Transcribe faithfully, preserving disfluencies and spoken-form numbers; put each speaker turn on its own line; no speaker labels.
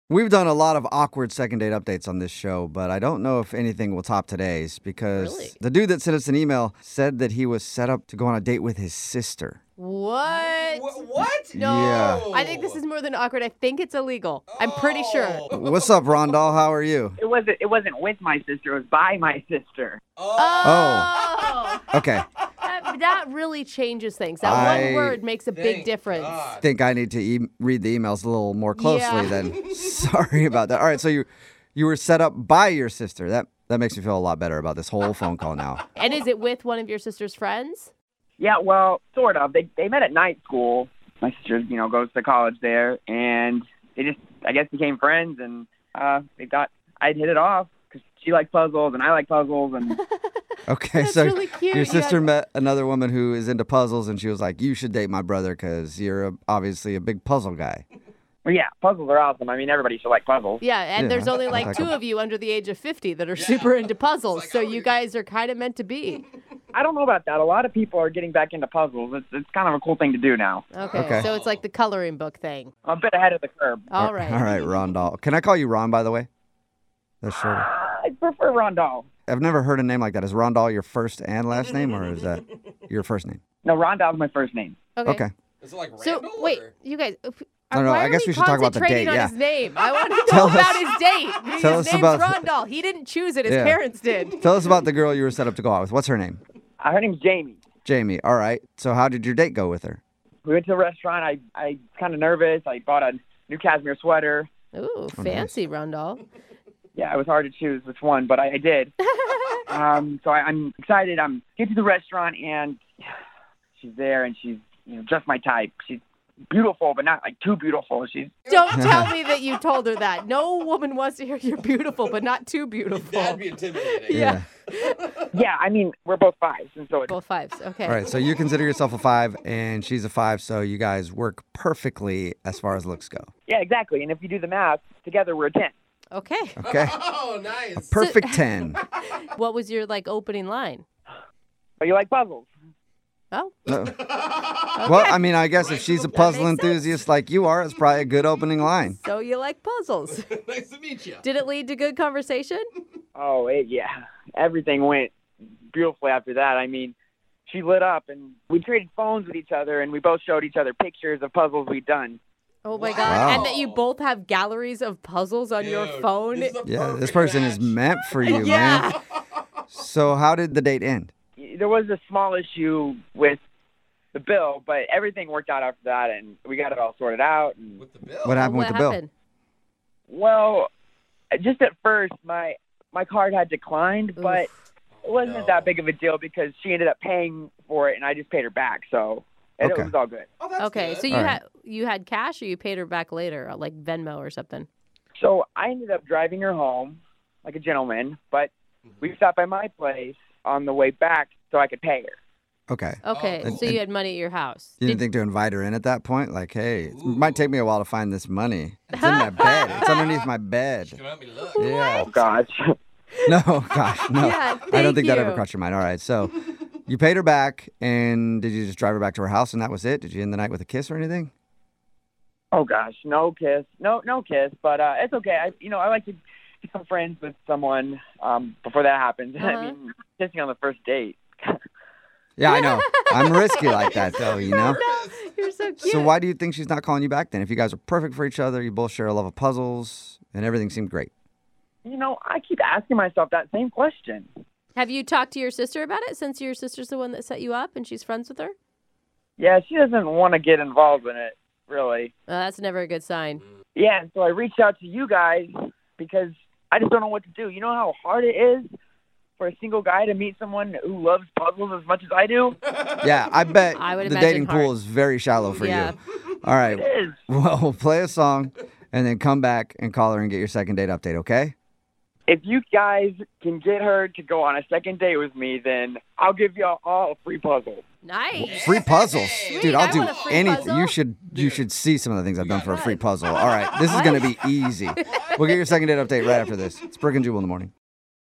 We've done a lot of awkward second date updates on this show, but I don't know if anything will top today's because
Really?
the dude that sent us an email said that he was set up to go on a date with his sister.
What?
Wh- what?
No.
Yeah.
I think this is more than awkward. I think it's illegal. I'm pretty sure.
Oh.
What's up, Rondell? How are you?
It wasn't. It wasn't with my sister. It was by my sister.
Oh.
Okay.
That, that really changes things. That
I-
one word makes a big
Thank
difference.
God.
Think I need to e- read the emails a little more closely
Yeah.
then. Sorry about that. All right, so you you were set up by your sister. That that makes me feel a lot better about this whole phone call now.
And is it with one of your sister's friends?
Yeah, well, sort of. They they met at night school. My sister, you know, goes to college there, and they just, I guess, became friends. And uh, they thought I'd hit it off because she likes puzzles and I like puzzles. And
Okay,
That's
so
really cute.
your
You
sister
guys-
met another woman who is into puzzles, and she was like, "You should date my brother because you're a, obviously a big puzzle guy."
well, yeah, puzzles are awesome. I mean, everybody should like puzzles.
Yeah, and
Yeah,
there's only
I
like
like
two
'em.
of you under the age of fifty that are super into puzzles,
like,
so
oh,
you
you're-
guys are kind of meant to be.
I don't know about that. A lot of people are getting back into puzzles. It's it's kind of a cool thing to do now.
Okay,
Okay.
so it's like the coloring book thing.
I'm a bit ahead of the curve.
All right.
All right, Rondell. Can I call you Ron, by the way? That's shorter.
I prefer Rondell.
I've never heard a name like that. Is Rondell your first and last name, or is that your first name?
No, Rondell's my first name.
Okay.
Okay.
Is it like
So
Randall?
wait,
or-
you guys. uh,
No, no,
why
I
are
guess we should talk about the
concentrating
date,
on
yeah.
his name. I want to
Tell
know about
us-
his date.
tell
his
us
name's
about-
Rondell. He didn't choose it. His
Yeah.
parents did.
Tell us about the girl you were set up to go out with. What's her name?
Uh, her name's Jamie.
Jamie. All right. So how did your date go with her?
We went to a restaurant. I I kind of nervous. I bought a new cashmere sweater.
Ooh, fancy, Rondell.
Yeah, it was hard to choose which one, but I, I did. um, so I, I'm excited. I'm get to the restaurant and she's there, and she's you know just my type. She's beautiful, but not like too beautiful. She's
Don't tell me that you told her that. No woman wants to hear you're beautiful, but not too beautiful.
That'd be intimidating.
Yeah.
yeah. I mean, we're both fives, and so it's
Both fives. Okay.
All right. So you consider yourself a five, and she's a five. So you guys work perfectly as far as looks go.
yeah, exactly. And if you do the math together, we're a ten.
Okay.
Okay.
Oh, nice.
Perfect ten.
What was your like opening line?
But you like puzzles.
Oh,
No. Well, I mean, I guess if she's a puzzle
makes sense.
enthusiast like you are, it's probably a good opening line.
so you like puzzles.
Nice to meet you.
Did it lead to good conversation?
Oh, it, yeah. Everything went beautifully after that. I mean, she lit up, and we traded phones with each other, and we both showed each other pictures of puzzles we'd done.
Oh my
Wow.
god. And that you both have galleries of puzzles on your
Dude,
phone.
this is a
Yeah, this
perfect
person is
match.
meant for you,
Yeah.
man. So how did the date end?
There was a small issue with the bill, but everything worked out after that, and we got it all sorted out. And
With the bill.
What happened
what
with the bill?
happened?
well, just at first, my my card had declined, but
Oof.
it wasn't
no.
that big of a deal because she ended up paying for it, and I just paid her back, so and
Okay.
it was all good.
Oh, that's
Okay,
good.
so you
All right.
had you had cash, or you paid her back later, like Venmo or something.
So I ended up driving her home like a gentleman, but we stopped by my place on the way back so I could pay her.
Okay.
Okay,
Oh,
so
cool.
you had money at your house.
You didn't
Did-
think to invite her in at that point? Like, hey, it might take me a while to find this money. It's in my bed. It's underneath my bed.
Come at me, look.
Yeah.
Oh gosh.
No, gosh, no.
Yeah,
I don't
thank
think that ever
you.
crossed your mind. All right, so you paid her back, and did you just drive her back to her house, and that was it? Did you end the night with a kiss or anything?
Oh gosh, no kiss, no no kiss, but uh, it's okay. I you know I like to become friends with someone um, before that happens.
Uh-huh.
I mean, kissing on the first date.
Yeah, I know. I'm risky like that, though, you know?
No, you're so cute.
So why do you think she's not calling you back then? If you guys are perfect for each other, you both share a love of puzzles, and everything seemed great.
You know, I keep asking myself that same question.
Have you talked to your sister about it since your sister's the one that set you up and she's friends with her?
Yeah, she doesn't want to get involved in it, really.
Uh, that's never a good sign.
Yeah, and so I reached out to you guys because I just don't know what to do. You know how hard it is for a single guy to meet someone who loves puzzles as much as I do?
Yeah, I bet
I would
the
imagine
dating
hard.
pool is very shallow for
Yeah.
you. All right.
It is.
Well, we'll play a song, and then come back and call her and get your second date update, okay?
If you guys can get her to go on a second date with me, then I'll give y'all all a free puzzle.
Nice.
Free puzzles,
Sweet,
dude.
I
I'll do
want a free
anything.
puzzle.
You should you should see some of the things I've done for a free
What?
puzzle. All right, this is gonna be easy. We'll get your second date update right after this. It's Brooke and Jubal in the morning.